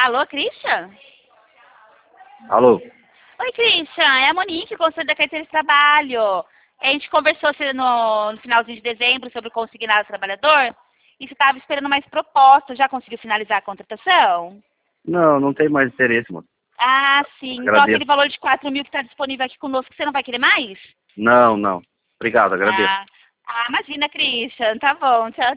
Alô, Christian? Alô? Oi, Christian, é a Monique, consultora da carteira de trabalho. A gente conversou no finalzinho de dezembro sobre o consignado do trabalhador e você estava esperando mais propostas. Já conseguiu finalizar a contratação? Não, não tem mais interesse, mano. Ah, sim. Então Agradeço. aquele valor de 4 mil que está disponível aqui conosco, você não vai querer mais? Não, não. Obrigado, agradeço. Imagina, Christian. Tá bom, tchau.